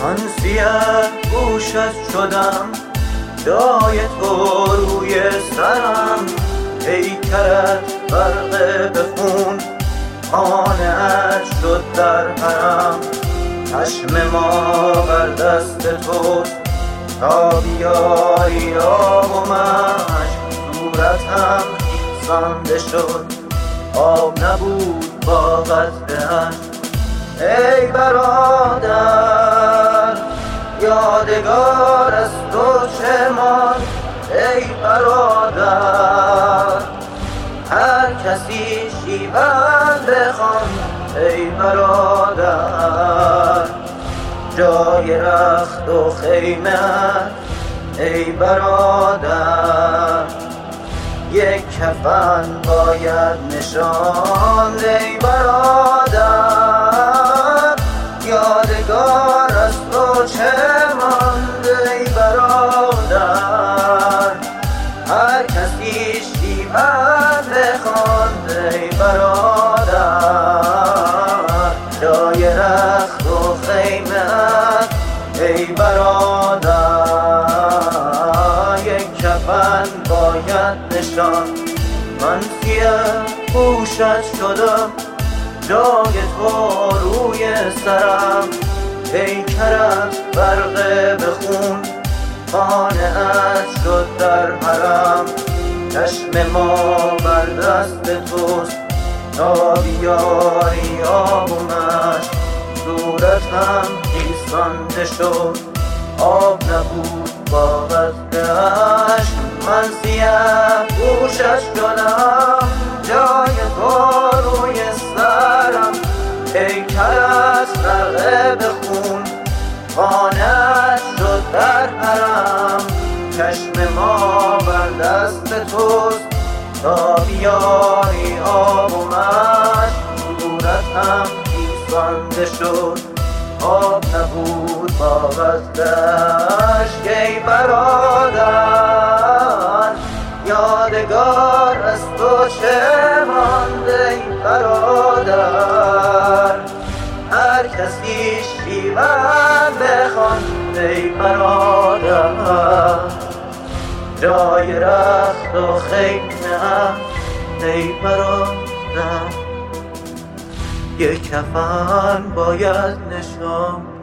من سیاه گوشت شدم، جای تو روی سرم. پیکرت غرق به خون، خانه‌اش شد در حرم. چشم ما بر دست توست تا بیایی آب و مشک. صورتم خیسانده شد، آب نبود با قطره‌اش. ای برادر یادگار از تو چه ماند؟ ای برادر هر کسی شیون بخوان. ای برادر جای رخت و خیمه. ای برادر یک کفن باید نشاند. ای برادر یادگار از تو چه ماند؟ ای برادر هر کسی شیون بخواند. ای برادر جای رخت و خیمه. ای برادر یک کفن باید نشان. من سیاه پوشت شدم، جای تو روی سرم. پیکرت غرق به خون، خانه‌اش شد در حرم. چشم ما بر دست توست تا بیاری آب و مشک. صورتم خیسانده شد، آب نبود با قطره‌اش. من سیاه پوشت شدم، جای تو روی سرم. پیکرت غرق به خون، خانه‌اش شد در حرم. چشم ما بر دست توست تا بیاری آب و مشک. صورتم خیسانده شد، آب نبود با قطره‌اش. ای برادر یادگار از تو چه ماند؟ ای برادر هر کسی شیون بخواند. ای برادر جای رخت و خیمه. ای برادر یک کفن باید نشاند.